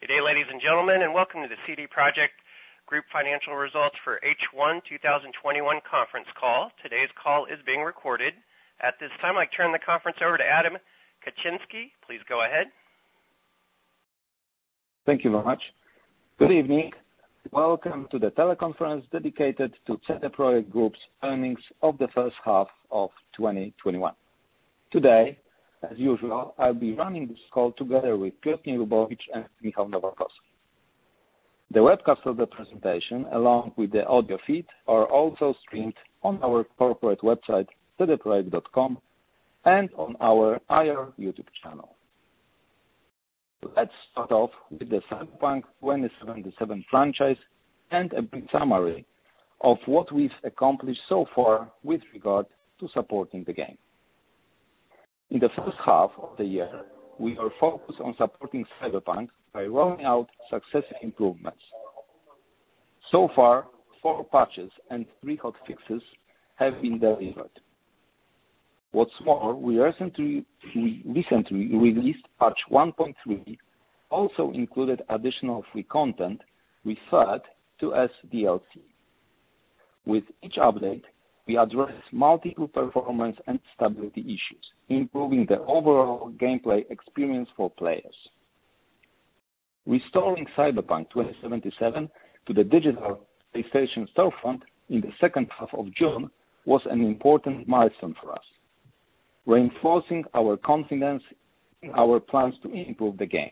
Good day, ladies and gentlemen, and welcome to the CD Projekt Group financial results for H1 2021 conference call. Today's call is being recorded. At this time, I'd like to turn the conference over to Adam Kaczynski. Please go ahead. Thank you very much. Good evening. Welcome to the teleconference dedicated to CD Projekt Group's earnings of the first half of 2021. Today, as usual, I'll be running this call together with Piotr Lubowicz and Michał Nowakowski. The webcast of the presentation, along with the audio feed, are also streamed on our corporate website, cdprojekt.com, and on our IR YouTube channel. Let's start off with the Cyberpunk 2077 franchise and a brief summary of what we've accomplished so far with regard to supporting the game. In the first half of the year, we are focused on supporting Cyberpunk by rolling out successive improvements. So far, 4 patches and 3 hotfixes have been delivered. What's more, we recently released patch 1.3, also included additional free content referred to as DLC. With each update, we address multiple performance and stability issues, improving the overall gameplay experience for players. Restoring Cyberpunk 2077 to the digital PlayStation storefront in the second half of June was an important milestone for us, reinforcing our confidence in our plans to improve the game.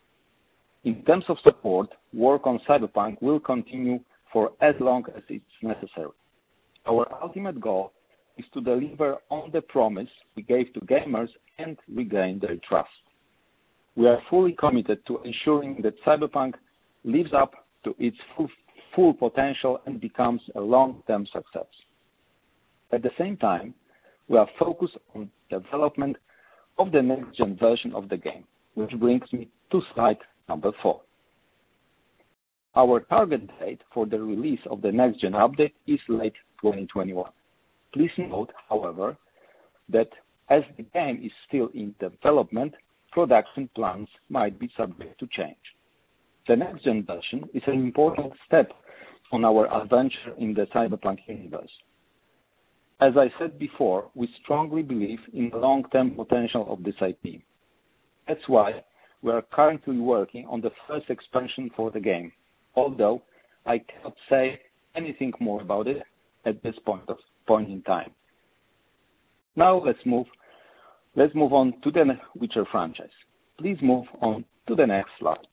In terms of support, work on Cyberpunk will continue for as long as it's necessary. Our ultimate goal is to deliver on the promise we gave to gamers and regain their trust. We are fully committed to ensuring that Cyberpunk lives up to its full potential and becomes a long-term success. At the same time, we are focused on development of the next-gen version of the game, which brings me to slide number 4. Our target date for the release of the next-gen update is late 2021. Please note, however, that as the game is still in development, production plans might be subject to change. The next-gen version is an important step on our adventure in the Cyberpunk universe. As I said before, we strongly believe in the long-term potential of this IP. That's why we are currently working on the first expansion for the game, although I cannot say anything more about it at this point in time. Now let's move on to the Witcher franchise. Please move on to the next slides.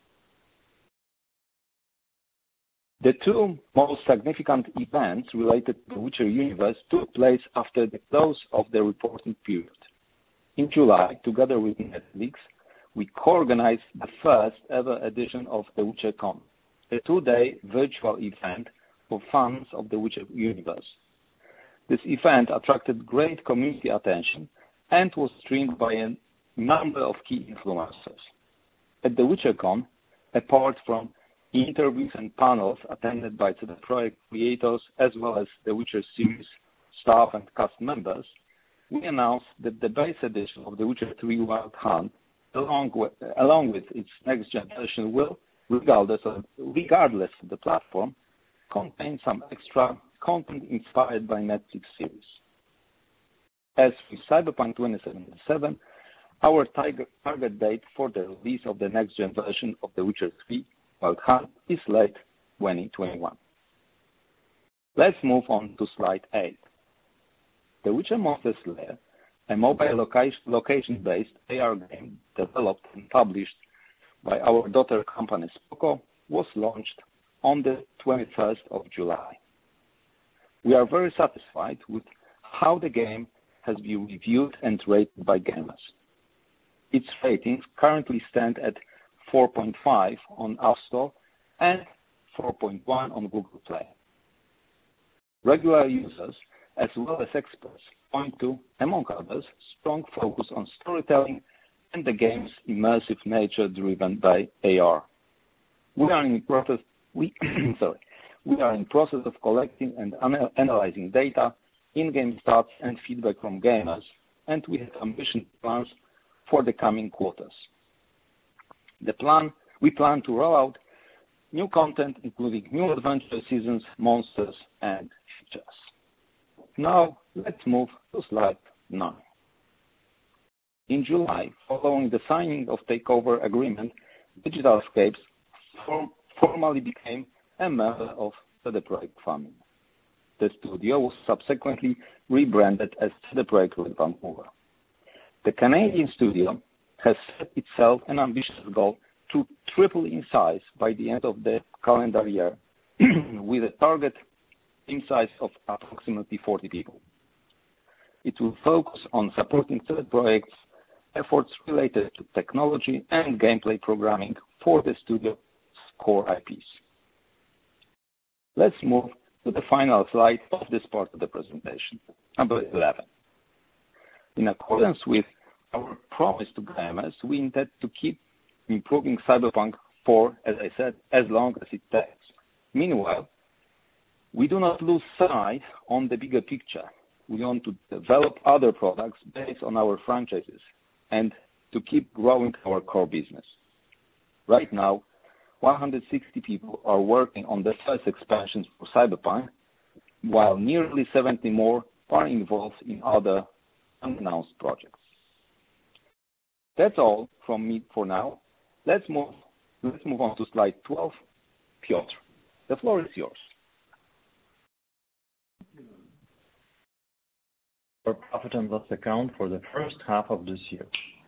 The 2 most significant events related to the Witcher universe took place after the close of the reporting period. In July, together with Netflix, we co-organized the first ever edition of the WitcherCon, a 2-day virtual event for fans of the Witcher universe. This event attracted great community attention and was streamed by a number of key influencers. At the WitcherCon, apart from interviews and panels attended by the project creators as well as the Witcher series staff and cast members, we announced that the base edition of The Witcher 3 Wild Hunt, along with its next-gen version, will, regardless of the platform, contain some extra content inspired by Netflix series. As with Cyberpunk 2077, our target date for the release of the next-gen version of The Witcher 3 Wild Hunt is late 2021. Let's move on to slide 8. The Witcher Monster Slayer, a mobile location-based AR game developed and published by our daughter company Spoko, was launched on the 21st of July. We are very satisfied with how the game has been reviewed and rated by gamers. Its ratings currently stand at 4.5 on App Store and 4.1 on Google Play. Regular users, as well as experts, point to, among others, strong focus on storytelling and the game's immersive nature driven by AR. We are in process of collecting and analyzing data, in-game stats, and feedback from gamers, and we have ambitious plans for the coming quarters. The plan we plan to roll out new content, including new adventure seasons, monsters, and features. Now, let's move to slide 9. In July, following the signing of takeover agreement, Digital Escapes formally became a member of CD Projekt family. The studio was subsequently rebranded as CD Projekt Red Vancouver. The Canadian studio has set itself an ambitious goal to triple in size by the end of the calendar year, with a target team size of approximately 40 people. It will focus on supporting CD Projekt's efforts related to technology and gameplay programming for the studio's core IPs. Let's move to the final slide of this part of the presentation, number 11. In accordance with our promise to gamers, we intend to keep improving Cyberpunk for, as I said, as long as it takes. Meanwhile, we do not lose sight on the bigger picture. We want to develop other products based on our franchises and to keep growing our core business. Right now, 160 people are working on the first expansions for Cyberpunk, while nearly 70 more are involved in other unannounced projects. That's all from me for now. Let's move on to slide 12. Piotr, the floor is yours. Our profit and loss account for the first half of this year.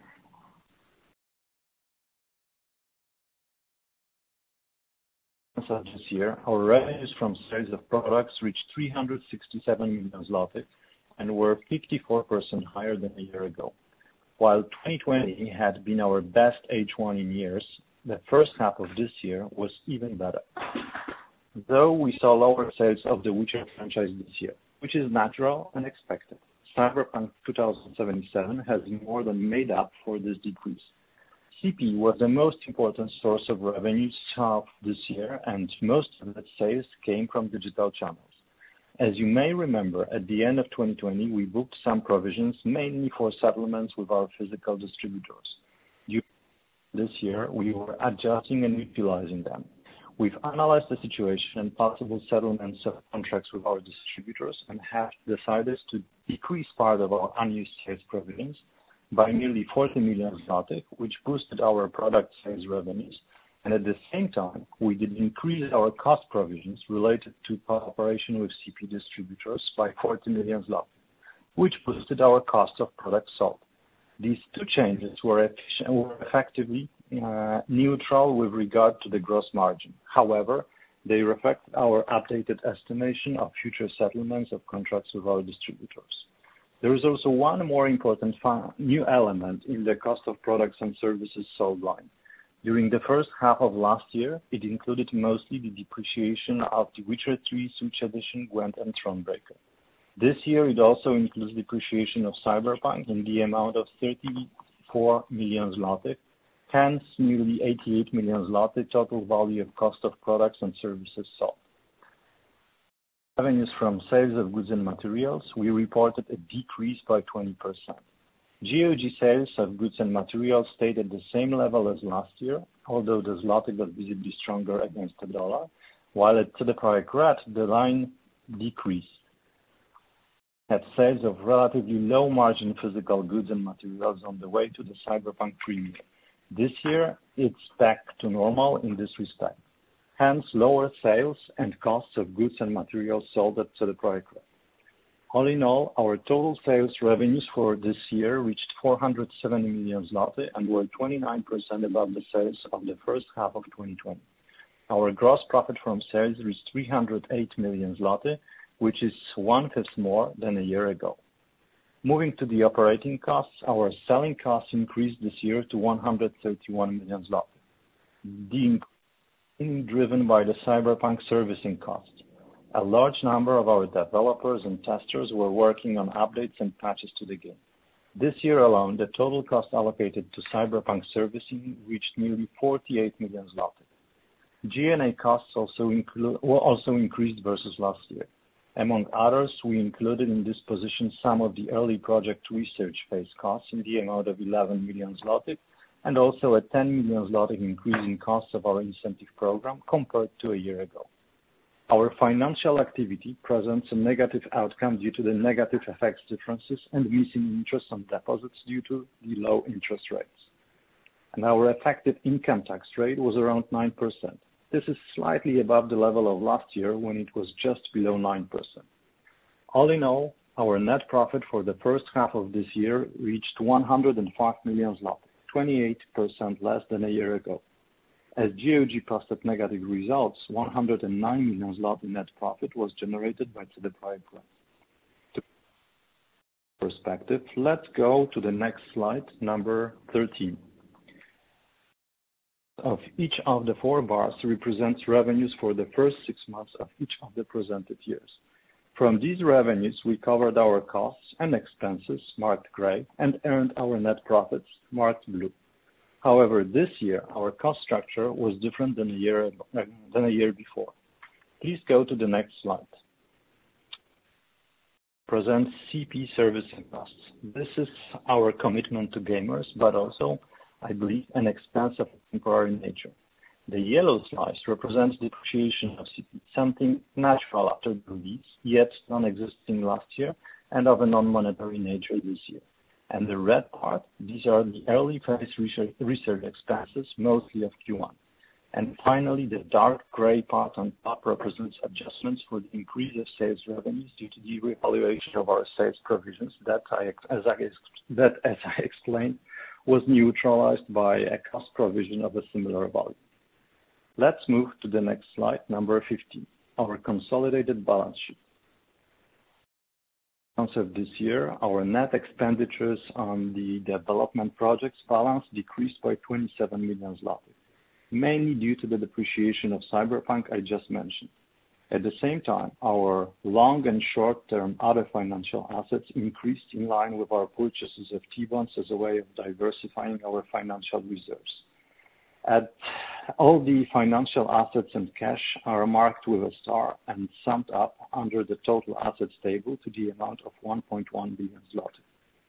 Of this year, our revenues from sales of products reached 367 million zloty and were 54% higher than a year ago. While 2020 had been our best H1 in years, the first half of this year was even better. Though we saw lower sales of the Witcher franchise this year, which is natural and expected, Cyberpunk 2077 has more than made up for this decrease. CP was the most important source of revenues of this year, and most of that sales came from digital channels. As you may remember, at the end of 2020, we booked some provisions mainly for settlements with our physical distributors. This year, we were adjusting and utilizing them. We've analyzed the situation and possible settlements of contracts with our distributors and have decided to decrease part of our unused sales provisions by nearly 40 million zloty, which boosted our product sales revenues. And at the same time, we did increase our cost provisions related to cooperation with CP distributors by 40 million zloty, which boosted our cost of products sold. These two changes were effectively neutral with regard to the gross margin. However, they reflect our updated estimation of future settlements of contracts with our distributors. There is also one more important new element in the cost of products and services sold line. During the first half of last year, it included mostly the depreciation of The Witcher 3 Switch Edition, Gwent and Thronebreaker. This year, it also includes depreciation of Cyberpunk in the amount of 34 million zloty, hence nearly 88 million zloty total value of cost of products and services sold. Revenues from sales of goods and materials, we reported a decrease by 20%. GOG sales of goods and materials stayed at the same level as last year, although the zloty got visibly stronger against the dollar, while at CD Projekt Red, the line decreased. Had sales of relatively low margin physical goods and materials on the way to the Cyberpunk premiere. This year, it's back to normal in this respect. Hence, lower sales and costs of goods and materials sold at CD Projekt Red. All in all, our total sales revenues for this year reached 470 million zloty and were 29% above the sales of the first half of 2020. Our gross profit from sales reached 308 million zloty, which is 1/5 more than a year ago. Moving to the operating costs, our selling costs increased this year to 131 million zloty. The increase driven by the Cyberpunk servicing costs. A large number of our developers and testers were working on updates and patches to the game. This year alone, the total cost allocated to Cyberpunk servicing reached nearly 48 million zloty. G&A costs also increased versus last year. Among others, we included in this position some of the early project research phase costs in the amount of 11 million zloty and also a 10 million zloty increase in costs of our incentive program compared to a year ago. Our financial activity presents a negative outcome due to the negative FX differences and missing interest on deposits due to the low interest rates. And our effective income tax rate was around 9%. This is slightly above the level of last year when it was just below 9%. All in all, our net profit for the first half of this year reached 105 million zloty, 28% less than a year ago. As GOG posted negative results, 109 million zloty net profit was generated by CD Projekt Group. To perspective, let's go to the next slide, number 13. Of each of the four bars represents revenues for the first 6 months of each of the presented years. From these revenues, we covered our costs and expenses, marked gray, and earned our net profits, marked blue. However, this year, our cost structure was different than a year before. Please go to the next slide. Presents CP servicing costs. This is our commitment to gamers, but also, I believe, an expense of temporary nature. The yellow slice represents depreciation of CP, something natural after the release, yet non-existing last year, and of a non-monetary nature this year. And the red part, these are the early phase research expenses, mostly of Q1. And finally, the dark gray part on top represents adjustments for the increase of sales revenues due to the revaluation of our sales provisions that, as I explained, was neutralized by a cost provision of a similar value. Let's move to the next slide, number 15, our consolidated balance sheet. Of this year, our net expenditures on the development projects balance decreased by 27 million zloty, mainly due to the depreciation of Cyberpunk I just mentioned. At the same time, our long and short-term other financial assets increased in line with our purchases of T-bonds as a way of diversifying our financial reserves. All the financial assets and cash are marked with a star and summed up under the total assets table to the amount of 1.1 billion zloty.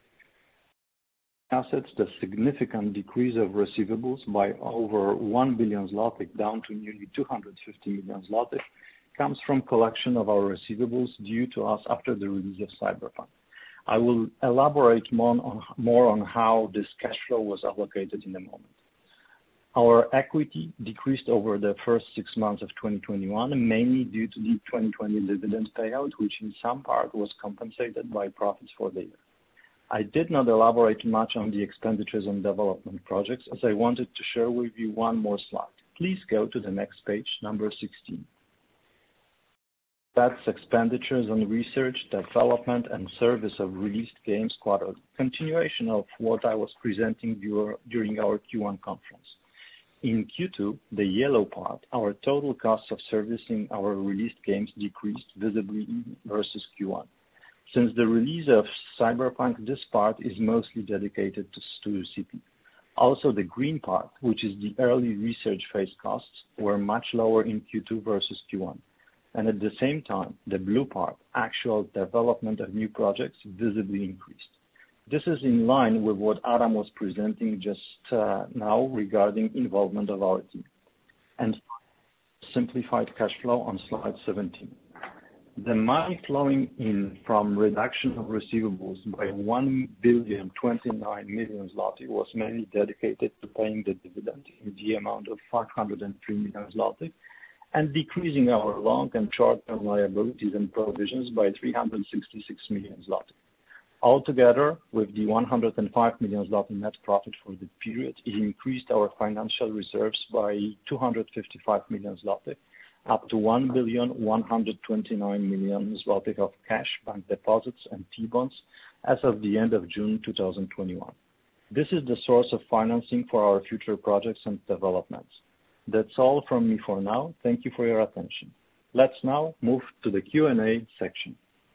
Assets, the significant decrease of receivables by over 1 billion zloty down to nearly 250 million zloty comes from collection of our receivables due to us after the release of Cyberpunk. I will elaborate more on how this cash flow was allocated in a moment. Our equity decreased over the first 6 months of 2021, mainly due to the 2020 dividend payout, which in some part was compensated by profits for the year. I did not elaborate much on the expenditures on development projects, as I wanted to share with you one more slide. Please go to the next page, number 16. That's expenditures on research, development, and service of released games quarterly, continuation of what I was presenting during our Q1 conference. In Q2, the yellow part, our total cost of servicing our released games decreased visibly versus Q1. Since the release of Cyberpunk, this part is mostly dedicated to CP. Also, the green part, which is the early research phase costs, were much lower in Q2 versus Q1. And at the same time, the blue part, actual development of new projects, visibly increased. This is in line with what Adam was presenting just now regarding involvement of our team. And simplified cash flow on slide 17. The money flowing in from reduction of receivables by 1,029 million zloty was mainly dedicated to paying the dividend in the amount of 503 million zloty and decreasing our long and short-term liabilities and provisions by 366 million zloty. Altogether, with the 105 million zloty net profit for the period, it increased our financial reserves by 255 million zloty, up to 1,129 million zloty of cash, bank deposits, and T-bonds as of the end of June 2021. This is the source of financing for our future projects and developments. That's all from me for now. Thank you for your attention. Let's now move to the Q&A section.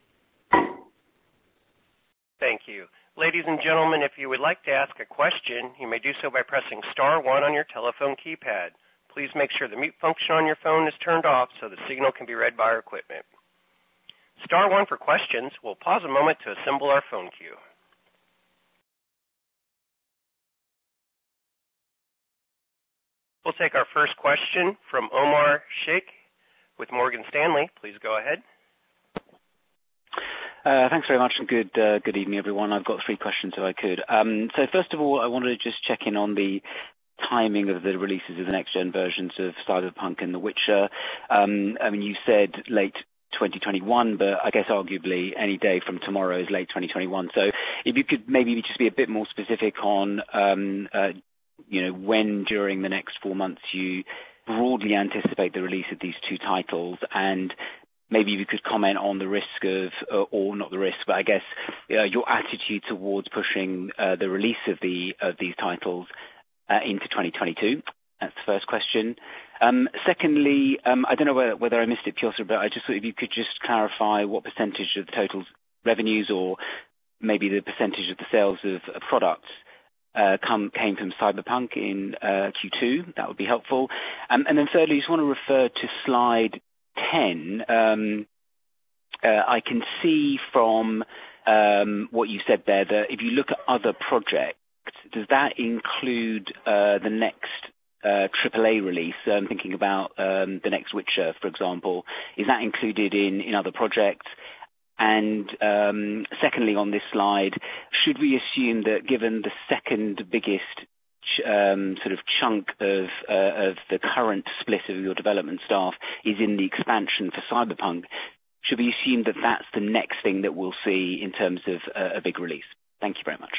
Thank you. Ladies and gentlemen, if you would like to ask a question, you may do so by pressing star 1 on your telephone keypad. Please make sure the mute function on your phone is turned off so the signal can be read by our equipment. Star 1 for questions. We'll pause a moment to assemble our phone queue. We'll take our first question from Omar Sheikh with Morgan Stanley. Please go ahead. Thanks very much, and good evening, everyone. I've got 3 questions, if I could. So first of all, I wanted to just check in on the timing of the releases of the next-gen versions of Cyberpunk and The Witcher. I mean, you said late 2021, but I guess arguably any day from tomorrow is late 2021. So if you could maybe just be a bit more specific on, when during the next 4 months you broadly anticipate the release of these 2 titles, and maybe you could comment on the risk of, or not the risk, but I guess your attitude towards pushing the release of these titles into 2022. That's the first question. Secondly, I don't know whether I missed it, Piotr, but I just thought if you could just clarify what percentage of the total revenues, or maybe the percentage of the sales of products came from Cyberpunk in Q2. That would be helpful. And then thirdly, I just want to refer to slide 10. I can see from what you said there that if you look at other projects, does that include the next AAA release? I'm thinking about the next Witcher, for example. Is that included in other projects? And secondly, on this slide, should we assume that given the second biggest sort of chunk of the current split of your development staff is in the expansion for Cyberpunk, should we assume that that's the next thing that we'll see in terms of a big release? Thank you very much.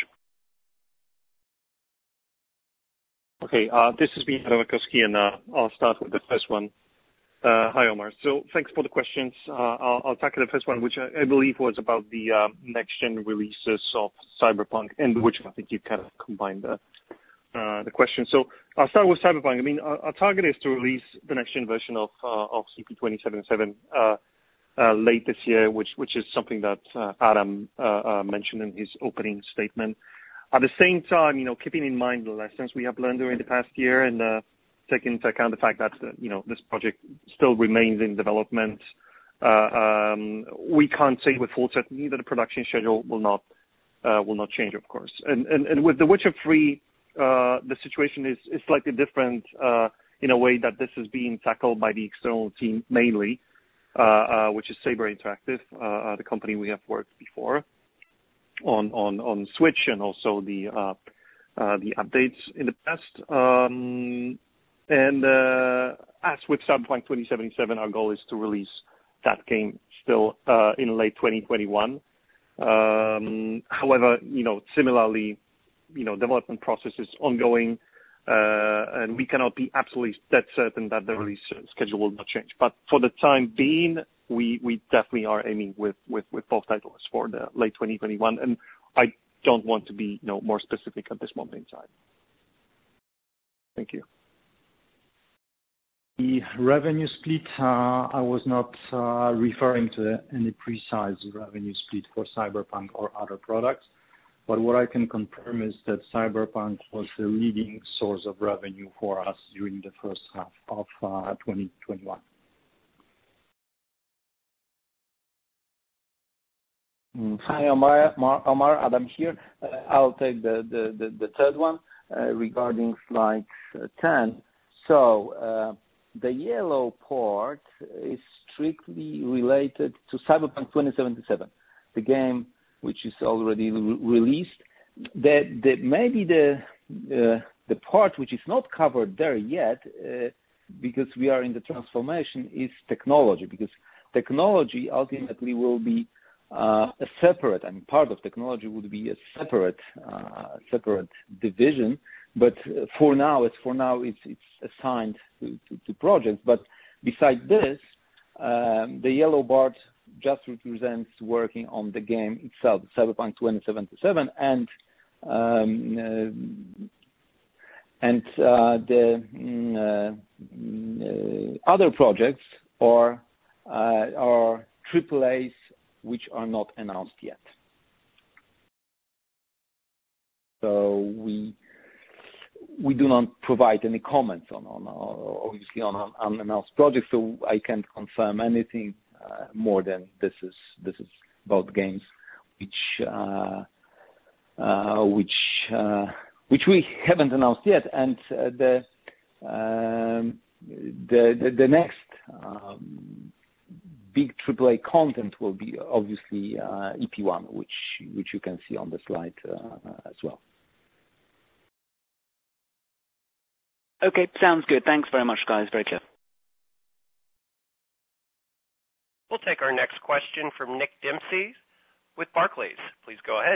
Okay, this is me, Adam Rakowski, and I'll start with the first one. Hi, Omar. So thanks for the questions. I'll tackle the first one, which I believe was about the next-gen releases of Cyberpunk, and which I think you kind of combined the question. So I'll start with Cyberpunk. I mean, our target is to release the next-gen version of CP2077 late this year, which is something that Adam mentioned in his opening statement. At the same time, keeping in mind the lessons we have learned during the past year, and taking into account the fact that this project still remains in development, we can't say with full certainty that the production schedule will not change, of course. And with The Witcher 3, the situation is slightly different in a way that this is being tackled by the external team mainly, which is Saber Interactive, the company we have worked before on Switch, and also the updates in the past. And as with Cyberpunk 2077, our goal is to release that game still in late 2021. However, similarly, development process is ongoing, and we cannot be absolutely dead certain that the release schedule will not change. But for the time being, we definitely are aiming with both titles for the late 2021, and I don't want to be more specific at this moment in time. Thank you. The revenue split, I was not referring to any precise revenue split for Cyberpunk or other products, but what I can confirm is that Cyberpunk was the leading source of revenue for us during the first half of 2021. Hi, Omar, Adam here. I'll take the third one regarding slide 10. So the yellow part is strictly related to Cyberpunk 2077, the game which is already released. Maybe the part which is not covered there yet, because we are in the transformation, is technology, because technology ultimately will be a separate, part of technology would be a separate division, but for now it's assigned to projects. But besides this, the yellow bar just represents working on the game itself, Cyberpunk 2077, and the other projects are AAAs which are not announced yet. So we do not provide any comments on obviously on unannounced projects, so I can't confirm anything more than this is about games which we haven't announced yet. And The next big AAA content will be obviously EP1, which you can see on the slide as well. Okay, sounds good. Thanks very much, guys. Very clear. We'll take our next question from Nick Dempsey with Barclays. Please go ahead.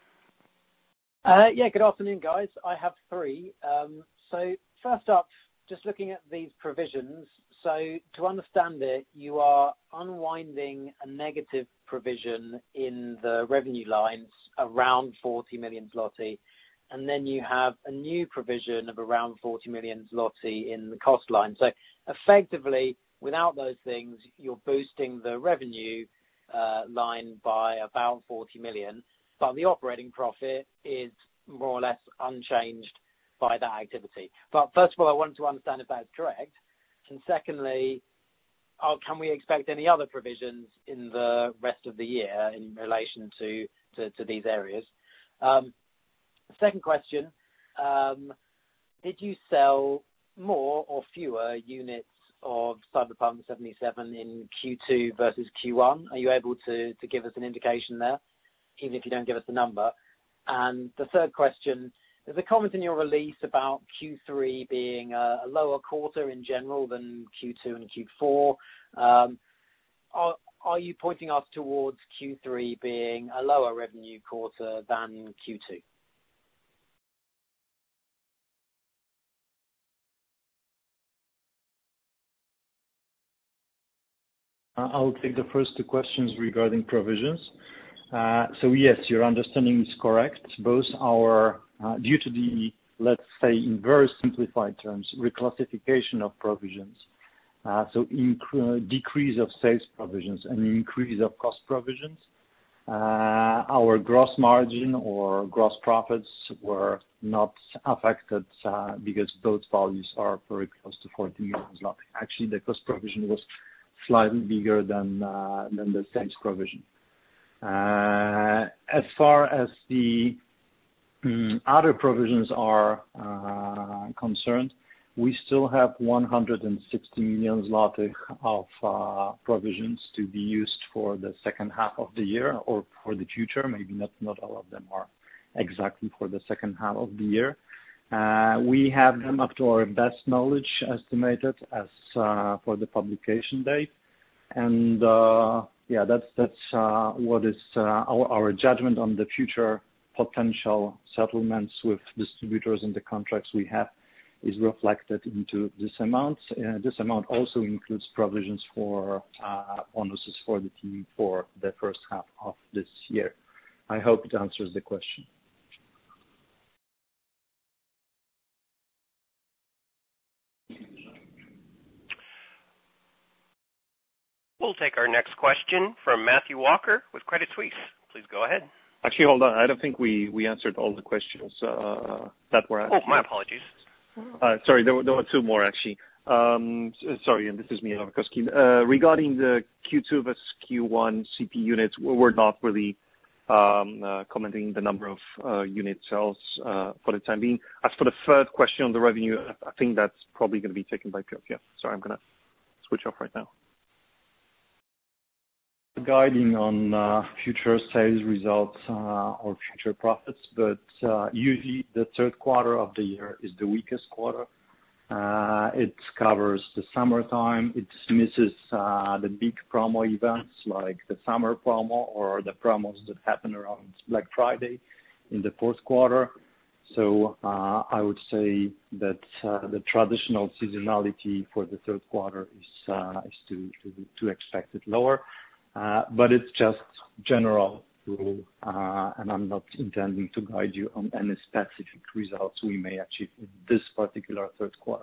Good afternoon, guys. I have three. So first up, just looking at these provisions. So to understand it, you are unwinding a negative provision in the revenue lines around 40 million zloty, and then you have a new provision of around 40 million zloty in the cost line. So effectively, without those things, you're boosting the revenue line by about 40 million, but the operating profit is more or less unchanged by that activity. But first of all, I wanted to understand if that's correct. And secondly, can we expect any other provisions in the rest of the year in relation to these areas? Second question, did you sell more or fewer units of Cyberpunk 77 in Q2 versus Q1? Are you able to give us an indication there, even if you don't give us the number? And the third question, there's a comment in your release about Q3 being a lower quarter in general than Q2 and Q4. Are you pointing us towards Q3 being a lower revenue quarter than Q2? I'll take the first two questions regarding provisions. So yes, your understanding is correct. Both are due to the, let's say, in very simplified terms, reclassification of provisions. So decrease of sales provisions and increase of cost provisions. Our gross margin or gross profits were not affected because both values are very close to 40 million zloty. Actually, the cost provision was slightly bigger than the sales provision. As far as the other provisions are concerned, we still have 160 million zloty of provisions to be used for the second half of the year or for the future. Maybe not all of them are exactly for the second half of the year. We have them up to our best knowledge estimated as for the publication date. And that's what is our judgment on the future potential settlements with distributors and the contracts we have is reflected into this amount. This amount also includes provisions for bonuses for the team for the first half of this year. I hope it answers the question. We'll take our next question from Matthew Walker with Credit Suisse. Please go ahead. Actually, hold on. I don't think we answered all the questions that were asked. Oh, my apologies. Sorry, there were two more, actually. Sorry, and this is me, Nowakowski. Regarding the Q2 versus Q1 CP units, we're not really commenting the number of unit sales for the time being. As for the third question on the revenue, I think that's probably going to be taken by Piotr. Yeah, sorry, I'm going to switch off right now. Guiding on future sales results or future profits, but usually the third quarter of the year is the weakest quarter. It covers the summertime. It misses the big promo events like the summer promo or the promos that happen around Black Friday in the fourth quarter. So I would say that the traditional seasonality for the third quarter is to expect it lower. But it's just general rule, and I'm not intending to guide you on any specific results we may achieve in this particular third quarter.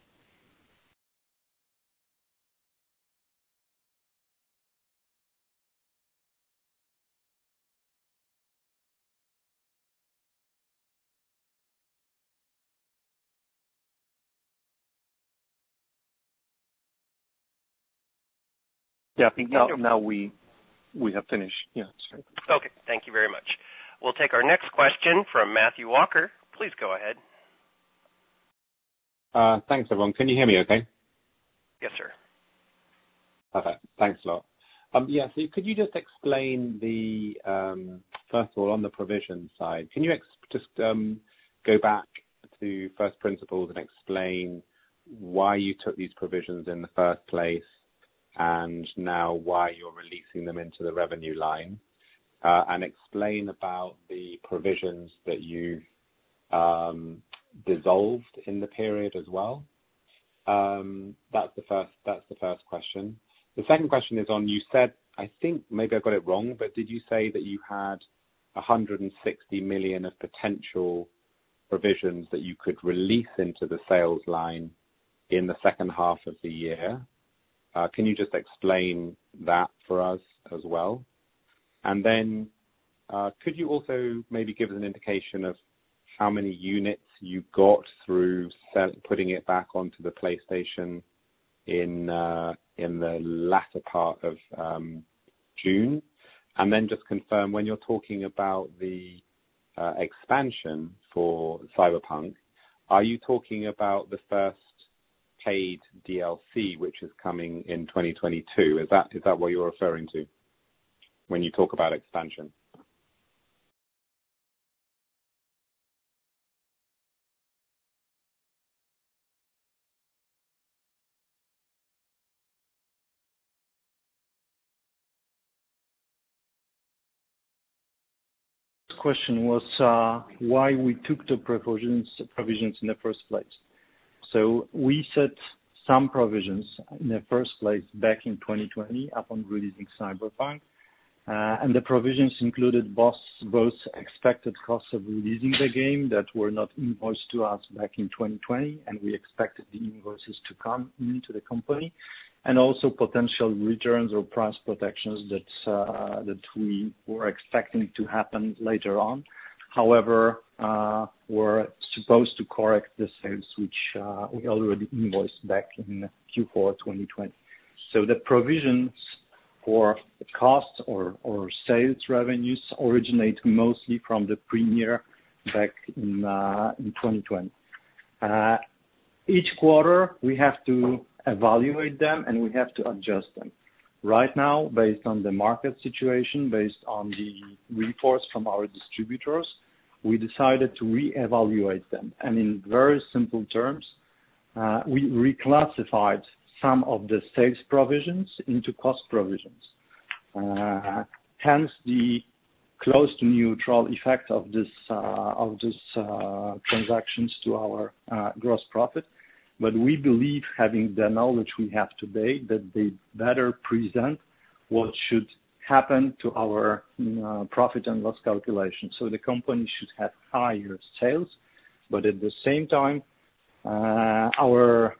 Yeah, I think now we have finished. Yeah. Sorry. Okay, thank you very much. We'll take our next question from Matthew Walker. Please go ahead. Thanks, everyone. Can you hear me okay? Yes, sir. Perfect. Thanks a lot. Yeah, so could you just explain the, first of all, on the provision side, can you just go back to first principles and explain why you took these provisions in the first place and now why you're releasing them into the revenue line, and explain about the provisions that you've dissolved in the period as well. That's the first question. The second question is on, you said, I think maybe I got it wrong, but did you say that you had 160 million of potential provisions that you could release into the sales line in the second half of the year? Can you just explain that for us as well? And then could you also maybe give us an indication of how many units you got through putting it back onto the PlayStation in the latter part of June? And then just confirm, when you're talking about the expansion for Cyberpunk, are you talking about the first paid DLC, which is coming in 2022? Is that what you're referring to when you talk about expansion? Question was why we took the provisions in the first place. So we set some provisions in the first place back in 2020 upon releasing Cyberpunk, and the provisions included both expected costs of releasing the game that were not invoiced to us back in 2020, and we expected the invoices to come into the company, and also potential returns or price protections that we were expecting to happen later on. However, we're supposed to correct the sales which we already invoiced back in Q4 2020. So the provisions for the costs or sales revenues originate mostly from the premiere back in 2020. Each quarter we have to evaluate them and we have to adjust them. Right now, based on the market situation, based on the reports from our distributors, we decided to reevaluate them. And in very simple terms, we reclassified some of the sales provisions into cost provisions. Hence the close to neutral effect of this transactions to our gross profit. But we believe, having the knowledge we have today, that they better present what should happen to our profit and loss calculation. So the company should have higher sales, but at the same time, our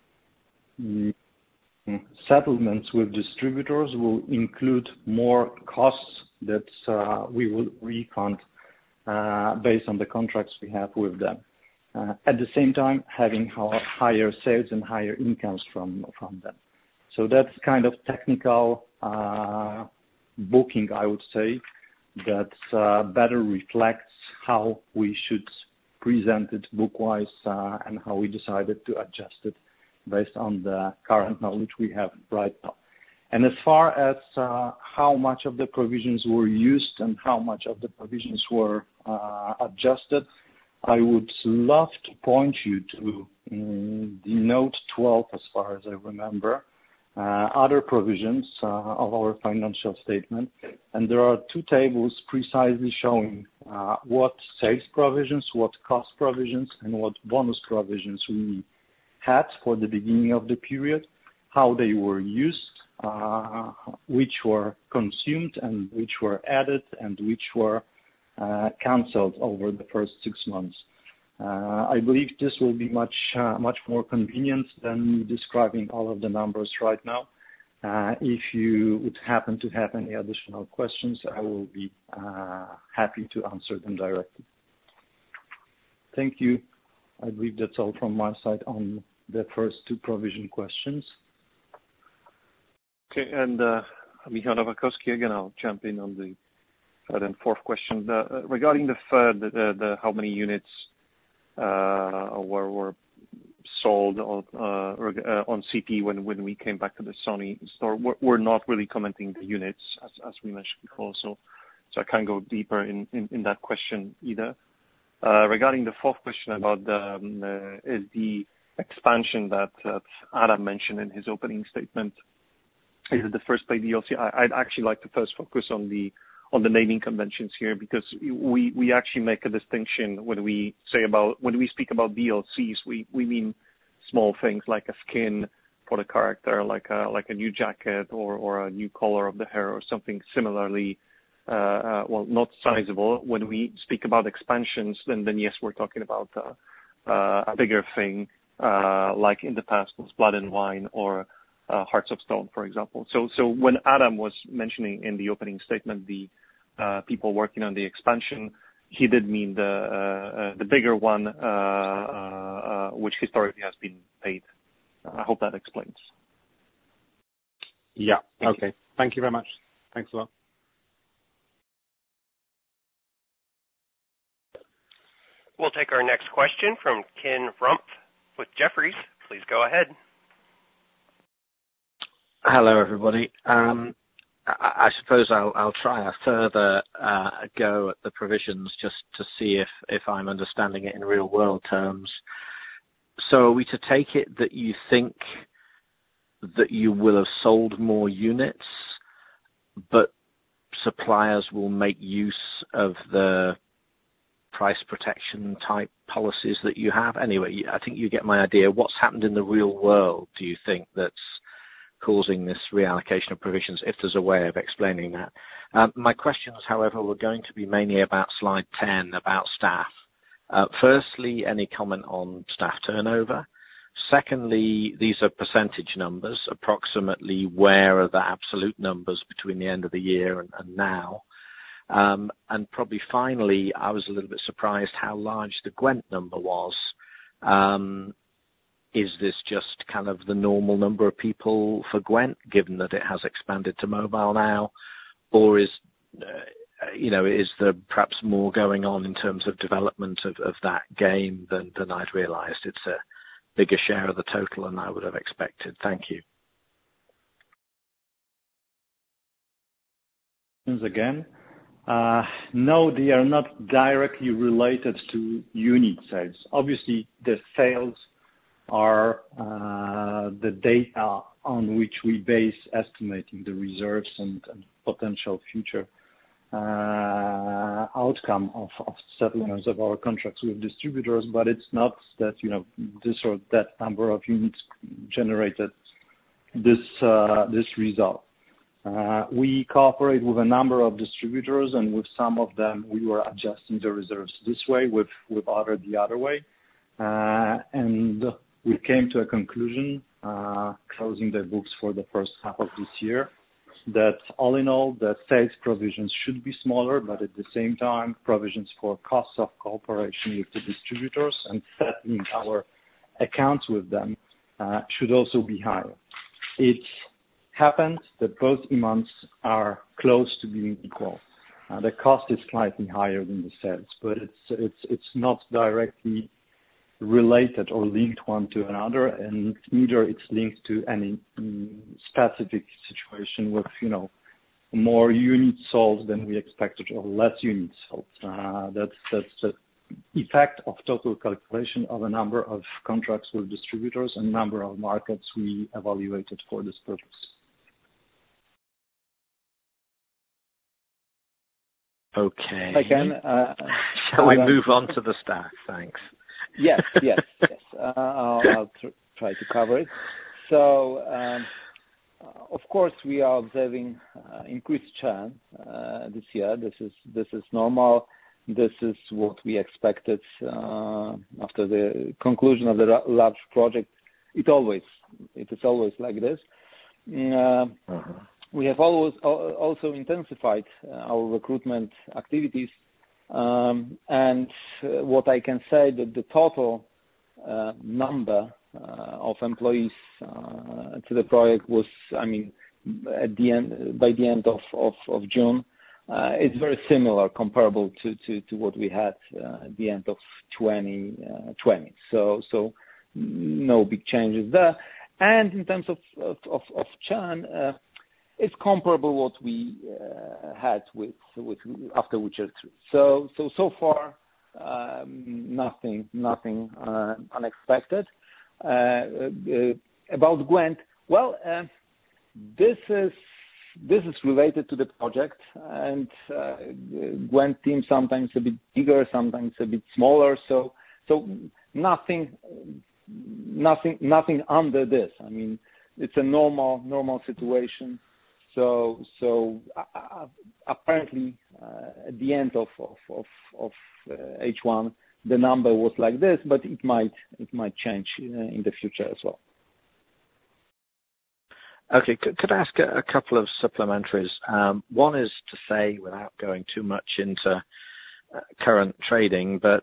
settlements with distributors will include more costs that we will refund based on the contracts we have with them. At the same time, having higher sales and higher incomes from them. So that's kind of technical booking, I would say, that better reflects how we should present it book-wise and how we decided to adjust it based on the current knowledge we have right now. And as far as how much of the provisions were used and how much of the provisions were adjusted, I would love to point you to the note 12, as far as I remember, other provisions of our financial statement. And there are two tables precisely showing what sales provisions, what cost provisions, and what bonus provisions we had for the beginning of the period, how they were used, which were consumed and which were added and which were cancelled over the first 6 months. I believe this will be much more convenient than me describing all of the numbers right now. If you would happen to have any additional questions, I will be happy to answer them directly. Thank you. I believe that's all from my side on the first two provision questions. Okay, and Michał Nowakowski again. I'll jump in on the third and fourth question. Regarding the third, the how many units were sold on CP when we came back to the Sony store. We're not really commenting the units as we mentioned before, so I can't go deeper in that question either. Regarding the fourth question about the expansion that Adam mentioned in his opening statement, is it the first play DLC? I'd actually like to first focus on the naming conventions here, because we actually make a distinction when we speak about DLCs. We mean small things like a skin for the character, like a new jacket or a new color of the hair or something similarly. Not sizable. When we speak about expansions, then yes, we're talking about a bigger thing, like in the past was Blood and Wine or Hearts of Stone, for example. So when Adam was mentioning in the opening statement the people working on the expansion, he did mean the bigger one, which historically has been paid. I hope that explains. Yeah. Okay. Thank you very much. Thanks a lot. We'll take our next question from Ken Rumph with Jefferies. Please go ahead. Hello, everybody. I suppose I'll try a further go at the provisions just to see if I'm understanding it in real world terms. So are we to take it that you think that you will have sold more units, but suppliers will make use of the price protection type policies that you have? Anyway, I think you get my idea. What's happened in the real world, do you think, that's causing this reallocation of provisions, if there's a way of explaining that? My questions, however, were going to be mainly about slide 10, about staff. Firstly, any comment on staff turnover? Secondly, these are percentage numbers. Approximately where are the absolute numbers between the end of the year and now? And probably finally, I was a little bit surprised how large the Gwent number was. Is this just kind of the normal number of people for Gwent, given that it has expanded to mobile now? Or is there perhaps more going on in terms of development of that game than I'd realized? It's a bigger share of the total than I would have expected. Thank you. Again. No, they are not directly related to unit sales. Obviously, the sales are the data on which we base estimating the reserves and potential future outcome of settlements of our contracts with distributors, but it's not that, this or that number of units generated this result. We cooperate with a number of distributors, and with some of them we were adjusting the reserves this way, with other the other way. And we came to a conclusion, closing the books for the first half of this year, that all in all, the sales provisions should be smaller, but at the same time, provisions for costs of cooperation with the distributors and settling our accounts with them should also be higher. It happened that both amounts are close to being equal. The cost is slightly higher than the sales, but it's not directly related or linked one to another, and neither it's linked to any specific situation with more units sold than we expected or less units sold. That's the effect of total calculation of a number of contracts with distributors and number of markets we evaluated for this purpose. Okay. Again, shall we move on to the staff? Thanks. Yes. I'll try to cover it. So, of course, we are observing increased churn this year. This is normal. This is what we expected after the conclusion of the large project. It is always like this. We have also intensified our recruitment activities. And what I can say that the total number of employees to the project was, by the end of June, it's very similar, comparable to what we had at the end of 2020. So no big changes there. And in terms of churn, it's comparable what we had with after Witcher 3. So far, nothing unexpected. About Gwent, well, this is related to the project, and Gwent team sometimes a bit bigger, sometimes a bit smaller. So nothing under this. I mean, it's a normal situation. So apparently at the end of H1, the number was like this, but it might change in the future as well. Okay, could I ask a couple of supplementaries? One is to say, without going too much into current trading, but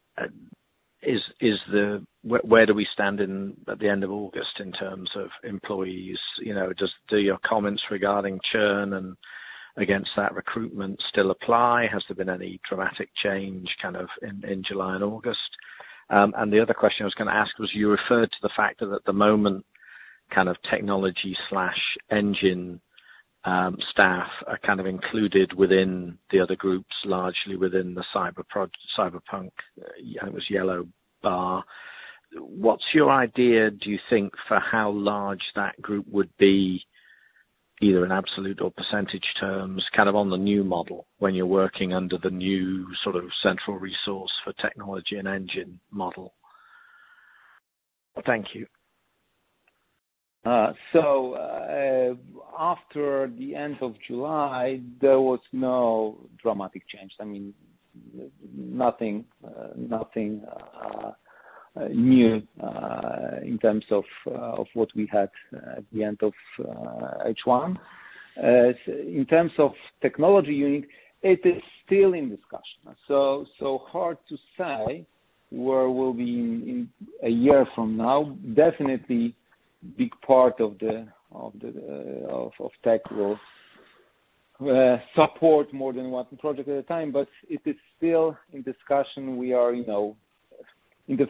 where do we stand at the end of August in terms of employees? Do your comments regarding churn and against that recruitment still apply? Has there been any dramatic change kind of in July and August? And the other question I was going to ask was, you referred to the fact that at the moment, kind of technology/engine staff are kind of included within the other groups, largely within the Cyberpunk, it was Yellow Bar. What's your idea, do you think, for how large that group would be, either in absolute or percentage terms, kind of on the new model when you're working under the new sort of central resource for technology and engine model? Thank you. After the end of July, there was no dramatic change. I mean, nothing new in terms of what we had at the end of H1. In terms of technology unit, it is still in discussion. So hard to say where we'll be in a year from now. Definitely, big part of tech will support more than one project at a time, but it is still in discussion. We are, in the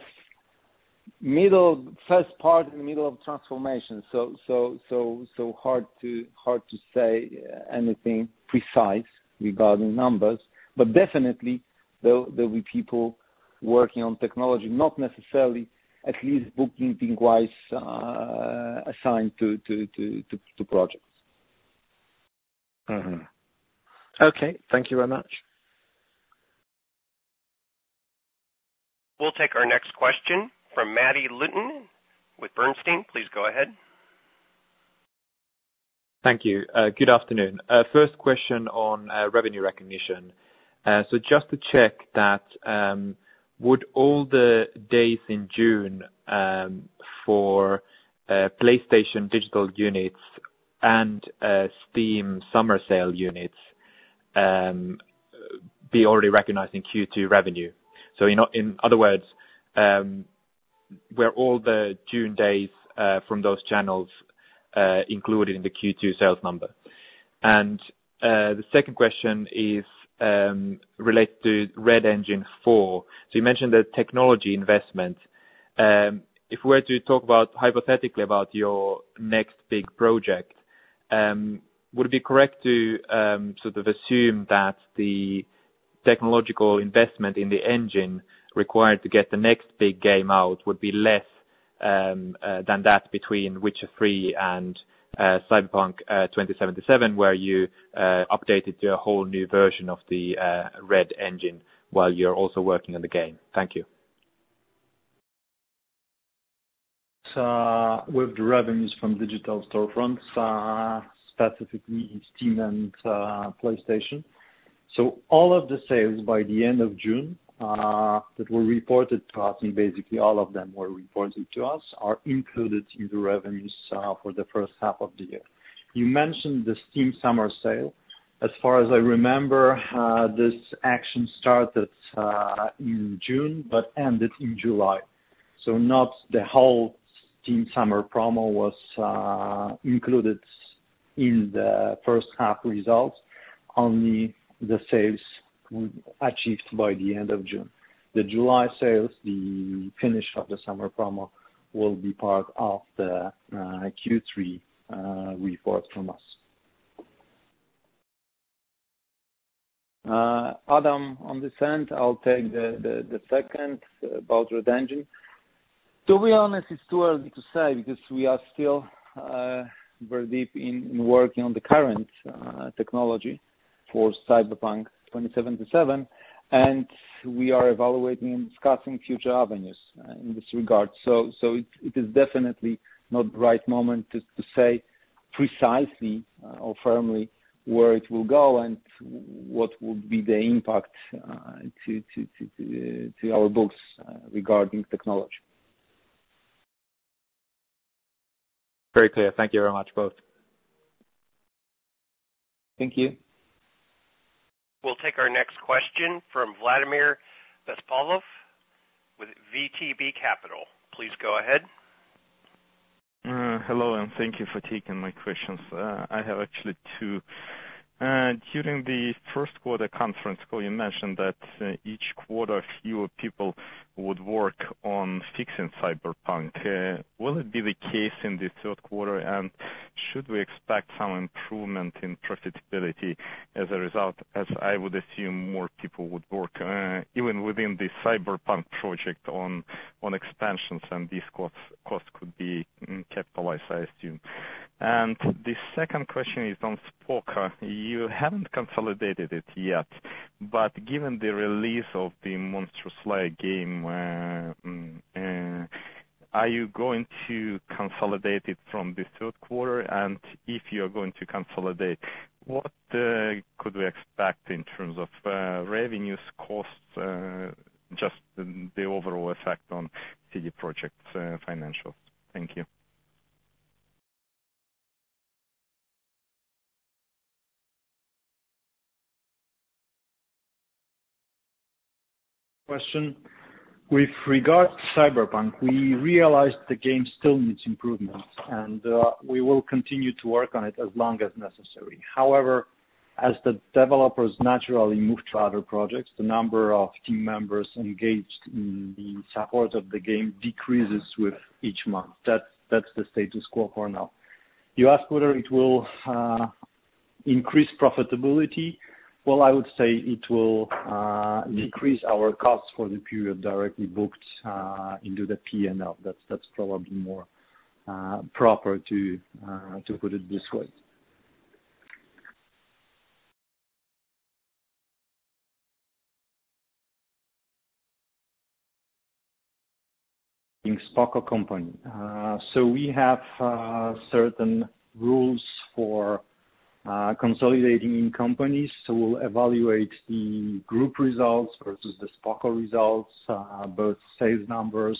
first part in the middle of transformation. So hard to say anything precise regarding numbers, but definitely there'll be people working on technology, not necessarily, at least bookkeeping-wise, assigned to projects. Mm-hmm. Okay, thank you very much. We'll take our next question from Maddie Luton with Bernstein. Please go ahead. Thank you. Good afternoon. First question on revenue recognition. So just to check that, would all the days in June for PlayStation digital units and Steam summer sale units be already recognized in Q2 revenue? So in other words, were all the June days from those channels included in the Q2 sales number? And the second question is related to Red Engine 4. So you mentioned the technology investment. If we were to talk about hypothetically about your next big project, would it be correct to sort of assume that the technological investment in the engine required to get the next big game out would be less than that between Witcher 3 and Cyberpunk 2077, where you updated to a whole new version of the Red Engine while you're also working on the game? Thank you. With the revenues from digital storefronts, specifically Steam and PlayStation. So all of the sales by the end of June that were reported to us, and basically all of them were reported to us, are included in the revenues for the first half of the year. You mentioned the Steam summer sale. As far as I remember, this action started in June but ended in July. So not the whole Steam summer promo was included in the first half results, only the sales achieved by the end of June. The July sales, the finish of the summer promo, will be part of the Q3 report from us. Adam, on this end, I'll take the second about Red Engine. To be honest, it's too early to say because we are still very deep in working on the current technology for Cyberpunk 2077, and we are evaluating and discussing future avenues in this regard. So it is definitely not the right moment to say precisely or firmly where it will go and what will be the impact to our books regarding technology. Very clear. Thank you very much, both. Thank you. We'll take our next question from Vladimir Bespalov with VTB Capital. Please go ahead. Hello, and thank you for taking my questions. I have actually two. During the first quarter conference call, you mentioned that each quarter fewer people would work on fixing Cyberpunk. Will it be the case in the third quarter, and should we expect some improvement in profitability as a result, as I would assume more people would work even within the Cyberpunk project on expansions, and these costs could be capitalized, I assume. And the second question is on Spoka. You haven't consolidated it yet, but given the release of the Monster Slayer game, are you going to consolidate it from the third quarter? And if you're going to consolidate, what could we expect in terms of revenues, costs, just the overall effect on CD Projekt's financials? Thank you. Question. With regard to Cyberpunk, we realized the game still needs improvements, and we will continue to work on it as long as necessary. However, as the developers naturally move to other projects, the number of team members engaged in the support of the game decreases with each month. That's the status quo for now. You ask whether it will increase profitability. Well, I would say it will decrease our costs for the period directly booked into the P&L. That's probably more proper to put it this way. In Spoko company, so we have certain rules for consolidating in companies, so we'll evaluate the group results versus the Spoko results, both sales numbers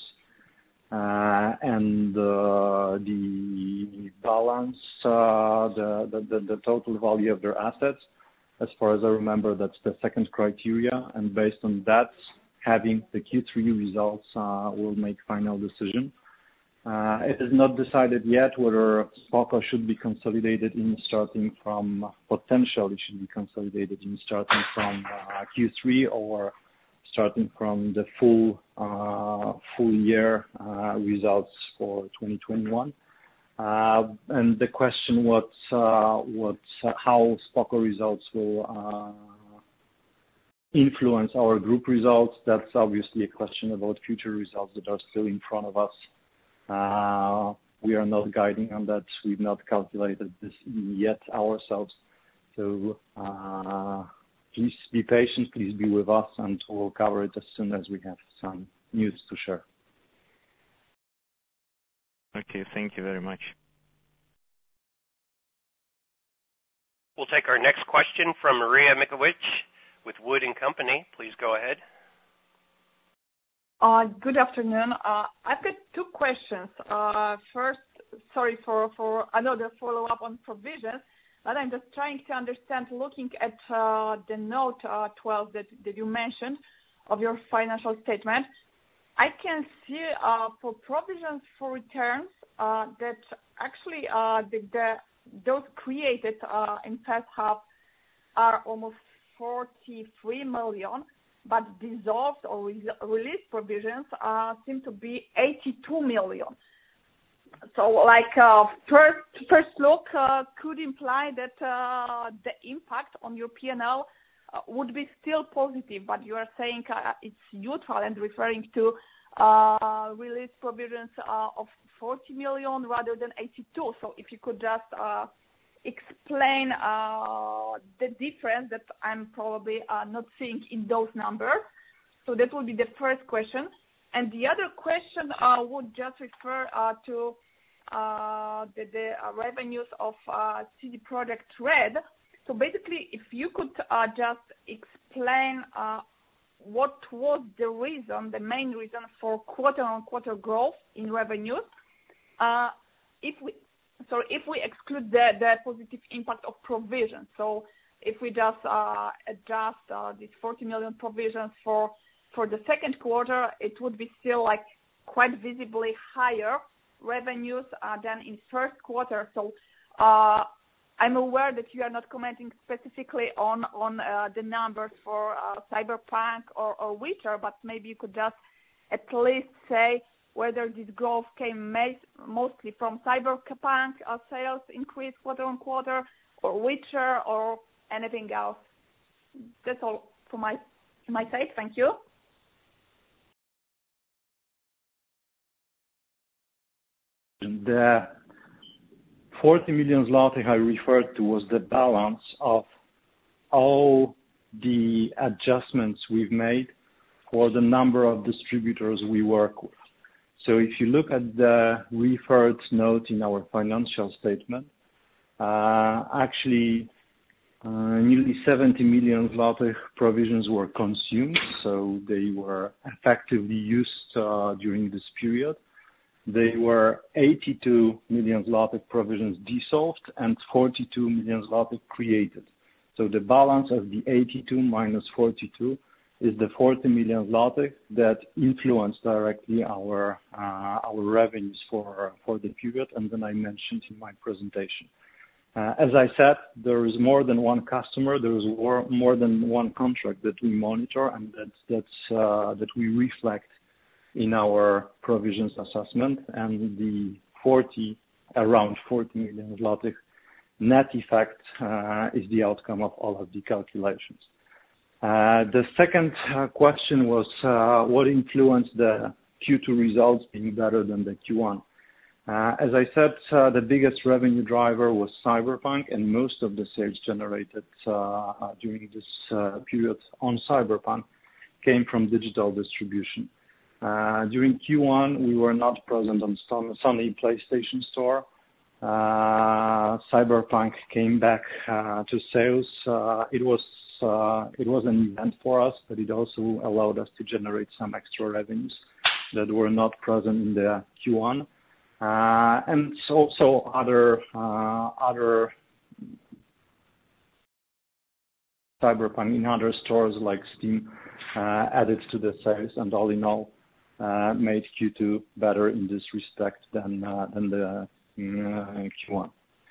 and the balance, the total value of their assets. As far as I remember, that's the second criteria, and based on that, having the Q3 results, we'll make final decision. It is not decided yet whether Spoko should be consolidated potentially should be consolidated starting from Q3 or starting from the full year results for 2021. And the question how Spoko results will influence our group results, that's obviously a question about future results that are still in front of us. We are not guiding on that. We've not calculated this yet ourselves. So please be patient, please be with us, and we'll cover it as soon as we have some news to share. Okay, thank you very much. We'll take our next question from Maria Mikovic with Wood & Company. Please go ahead. Good afternoon. I've got two questions. First, sorry for another follow-up on provisions, but I'm just trying to understand, looking at the note 12 that you mentioned of your financial statement. I can see for provisions for returns that actually those created in first half are almost 43 million. but dissolved or released provisions seem to be 82 million. So, first look could imply that the impact on your P&L would be still positive, but you are saying it's neutral and referring to release provisions of 40 million rather than 82. So, if you could just explain the difference that I'm probably not seeing in those numbers. So that would be the first question. And the other question would just refer to the revenues of CD Projekt Red. So basically, if you could just explain what was the main reason for quarter-on-quarter growth in revenues, if we exclude the positive impact of provisions. So if we just adjust these 40 million provisions for the second quarter, it would be still quite visibly higher revenues than in first quarter. So I'm aware that you are not commenting specifically on the numbers for Cyberpunk or Witcher, but maybe you could just at least say whether this growth came mostly from Cyberpunk sales increase quarter on quarter, or Witcher, or anything else. That's all from my side. Thank you. The 40 million zloty I referred to was the balance of all the adjustments we've made for the number of distributors we work with. So if you look at the referred note in our financial statement, actually nearly 70 million zloty provisions were consumed, so they were effectively used during this period. They were 82 million zloty provisions dissolved and 42 million zloty created. So the balance of the 82 minus 42 is the 40 million zloty that influenced directly our revenues for the period, and then I mentioned in my presentation. As I said, there is more than one customer, there is more than one contract that we monitor, and that we reflect in our provisions assessment, and the around 40 million zloty net effect is the outcome of all of the calculations. The second question was what influenced the Q2 results being better than the Q1. As I said, the biggest revenue driver was Cyberpunk, and most of the sales generated during this period on Cyberpunk came from digital distribution. During Q1, we were not present on Sony PlayStation Store. Cyberpunk came back to sales. It was an event for us, but it also allowed us to generate some extra revenues that were not present in the Q1. And also other Cyberpunk in other stores like Steam added to the sales, and all in all made Q2 better in this respect than the Q1.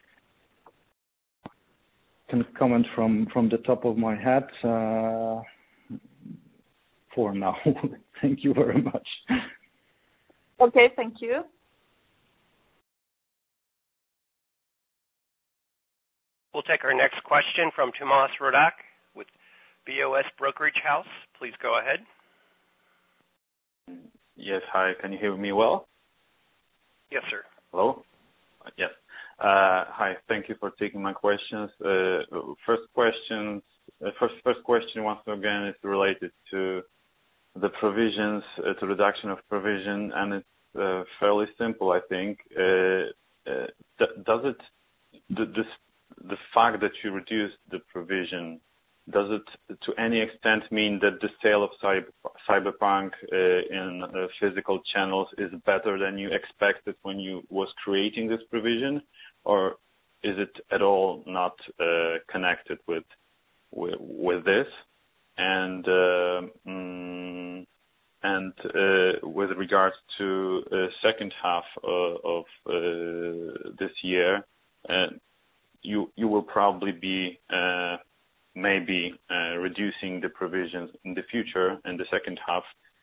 Can comment from the top of my head for now. Thank you very much. Okay, thank you. We'll take our next question from Tomasz Rodak with BOS Brokerage House. Please go ahead. Yes, hi. Can you hear me well? Yes, sir. Hello? Yes. Hi. Thank you for taking my questions. First question once again is related to the provisions, to reduction of provision, and it's fairly simple, I think. The fact that you reduced the provision, does it to any extent mean that the sale of Cyberpunk in physical channels is better than you expected when you was creating this provision, or is it at all not connected with this? And with regards to second half of this year, you will probably be maybe reducing the provisions in the future, in the second half.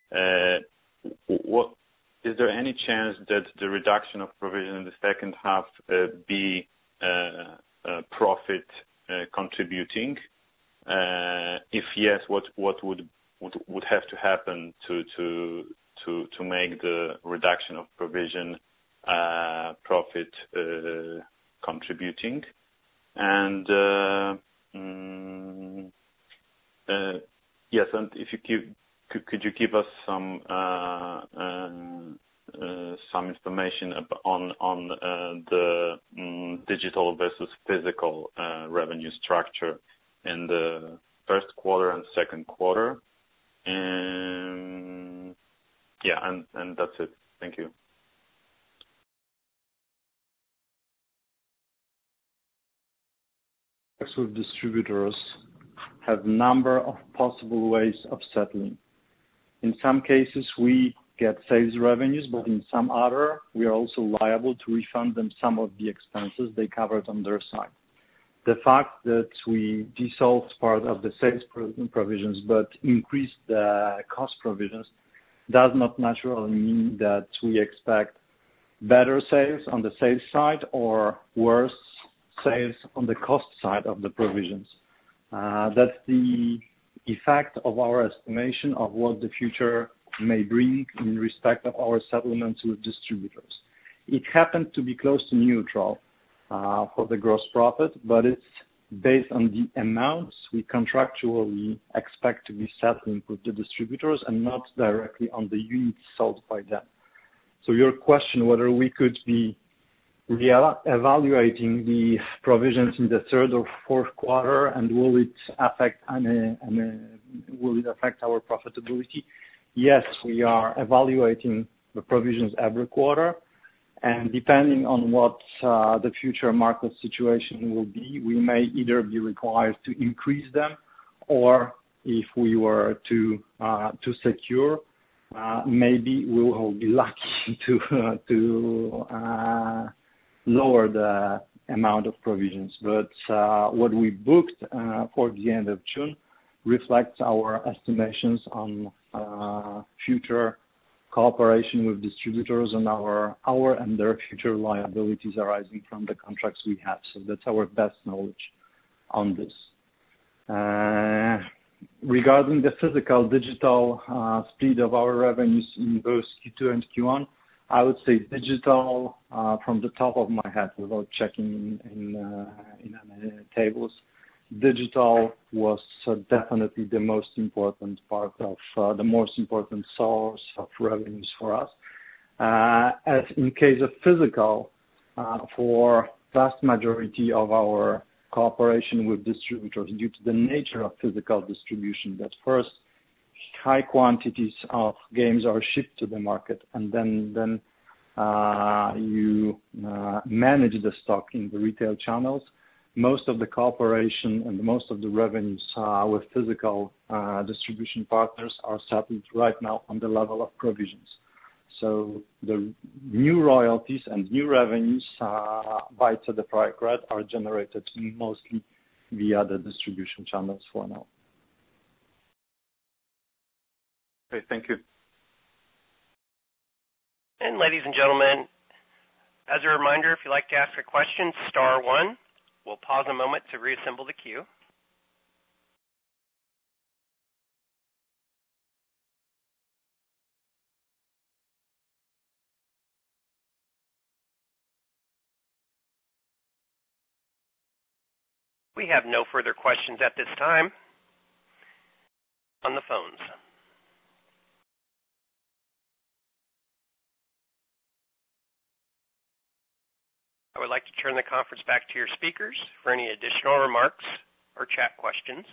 What is there any chance that the reduction of provision in the second half be profit contributing? If yes, what would have to happen to make the reduction of provision profit contributing? And yes, and if you could you give us some information on the digital versus physical revenue structure in the first quarter and second quarter? And that's it. Thank you. With distributors have number of possible ways of settling. In some cases, we get sales revenues, but in some other, we are also liable to refund them some of the expenses they covered on their side. The fact that we dissolved part of the sales provisions but increased the cost provisions does not naturally mean that we expect better sales on the sales side or worse sales on the cost side of the provisions. That's the effect of our estimation of what the future may bring in respect of our settlements with distributors. It happened to be close to neutral for the gross profit, but it's based on the amounts we contractually expect to be settling with the distributors and not directly on the units sold by them. So your question whether we could be evaluating the provisions in the third or fourth quarter and will it affect our profitability? Yes, we are evaluating the provisions every quarter, and depending on what the future market situation will be, we may either be required to increase them, or if we were to secure, maybe we will be lucky to lower the amount of provisions. But what we booked for the end of June reflects our estimations on future cooperation with distributors and our and their future liabilities arising from the contracts we have. So that's our best knowledge on this. Regarding the physical digital split of our revenues in both Q2 and Q1, I would say digital, from the top of my head, without checking in any tables, digital was definitely the most important part of the most important source of revenues for us. As in case of physical, for vast majority of our cooperation with distributors, due to the nature of physical distribution, that first high quantities of games are shipped to the market, and then you manage the stock in the retail channels. Most of the cooperation and most of the revenues with physical distribution partners are settled right now on the level of provisions. So the new royalties and new revenues by the Projekt Red are generated mostly via the distribution channels for now. Okay, thank you. And ladies and gentlemen, as a reminder, if you'd like to ask a question, star one. We'll pause a moment to reassemble the queue. We have no further questions at this time on the phones. I would like to turn the conference back to your speakers for any additional remarks or chat questions.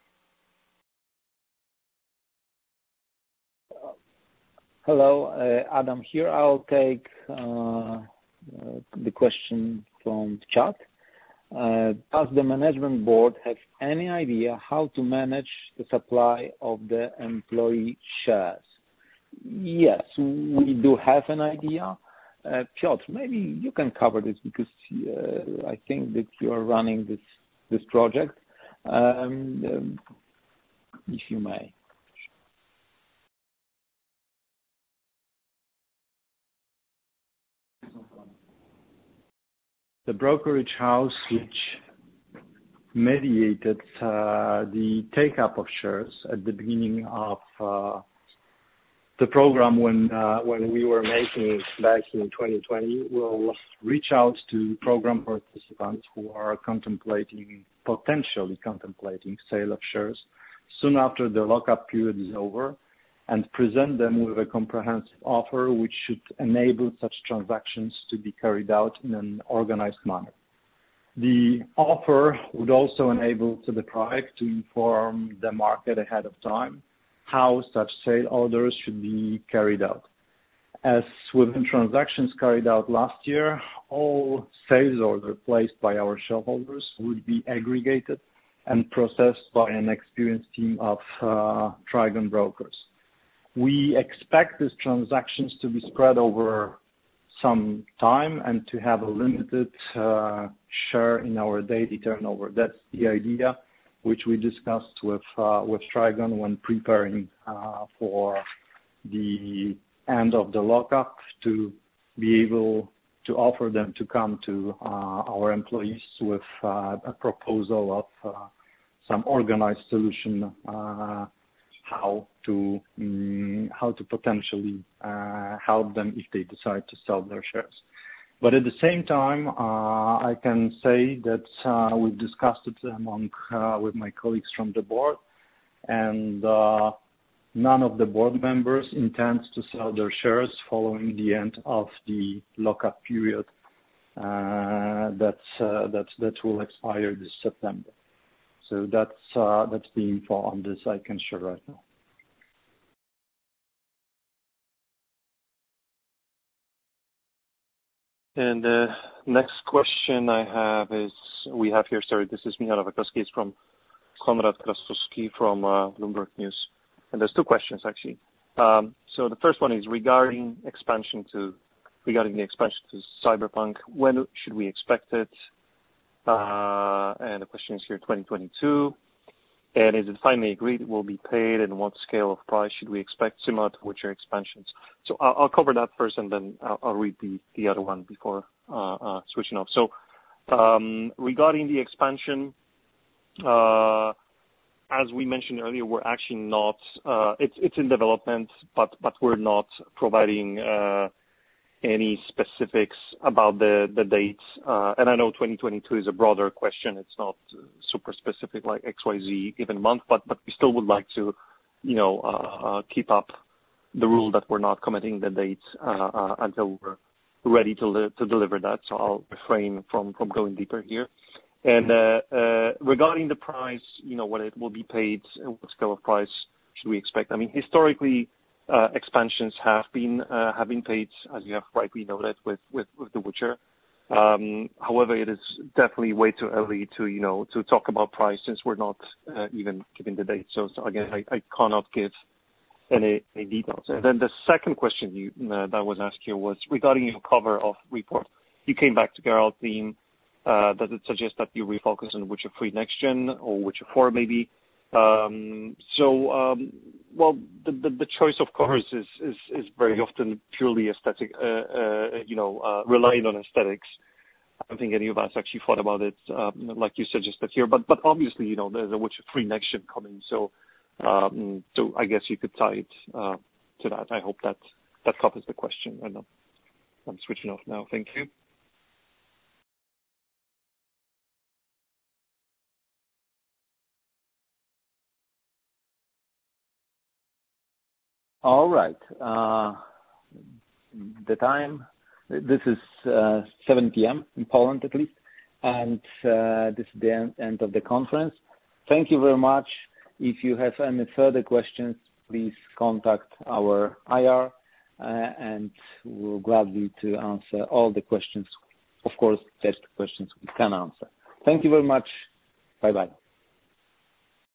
Hello, Adam here. I'll take the question from chat. Does the management board have any idea how to manage the supply of the employee shares? Yes, we do have an idea. Piotr, maybe you can cover this because I think that you are running this project. if you may. The brokerage house which mediated the take-up of shares at the beginning of the program when we were making it back in 2020 will reach out to program participants who are potentially contemplating sale of shares soon after the lockup period is over, and present them with a comprehensive offer which should enable such transactions to be carried out in an organized manner. The offer would also enable CDPROAG to inform the market ahead of time how such sale orders should be carried out. As within transactions carried out last year, all sales orders placed by our shareholders would be aggregated and processed by an experienced team of Trigon brokers. We expect these transactions to be spread over some time and to have a limited share in our daily turnover. That's the idea which we discussed with Trigon when preparing for the end of the lockup, to be able to offer them to come to our employees with a proposal of some organized solution how to potentially help them if they decide to sell their shares. But at the same time, I can say that we've discussed it with my colleagues from the board, and none of the board members intends to sell their shares following the end of the lockup period that will expire this September. So that's the info on this I can share right now. And the next question I have is, this is Michał Nowakowski, it's from Konrad Krasuski from Bloomberg News. And there's two questions actually. So the first one is regarding the expansion to Cyberpunk. When should we expect it? And the question is here, 2022. And is it finally agreed it will be paid, and what scale of price should we expect, similar to Witcher expansions? So I'll cover that first, and then I'll read the other one before switching off. So regarding the expansion, as we mentioned earlier, we're actually not. It's in development, but we're not providing any specifics about the dates. And I know 2022 is a broader question. It's not super specific like XYZ given month, but we still would like to, keep up the rule that we're not committing the dates until we're ready to deliver that. So I'll refrain from going deeper here. And regarding the price, when it will be paid, what scale of price should we expect? I mean, historically, expansions have been paid, as you have rightly noted, with The Witcher. However, it is definitely way too early to talk about price, since we're not even giving the date. So again, I cannot give any details. And then the second question that was asked here was regarding your cover of report. You came back to Geralt theme. Does it suggest that you refocus on Witcher 3 Next Gen or Witcher 4 maybe? Well, the choice of covers is very often purely aesthetic, relying on aesthetics. I don't think any of us actually thought about it like you suggested here, but obviously, there's a Witcher 3 Next Gen coming, so I guess you could tie it to that. I hope that covers the question. I know I'm switching off now. Thank you. All right. The time, this is 7 p.m. in Poland at least, and this is the end of the conference. Thank you very much. If you have any further questions, please contact our IR, and we'll gladly to answer all the questions. Of course, best questions we can answer. Thank you very much. Bye-bye.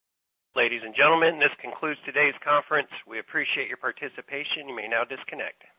Ladies and gentlemen, this concludes today's conference. We appreciate your participation. You may now disconnect.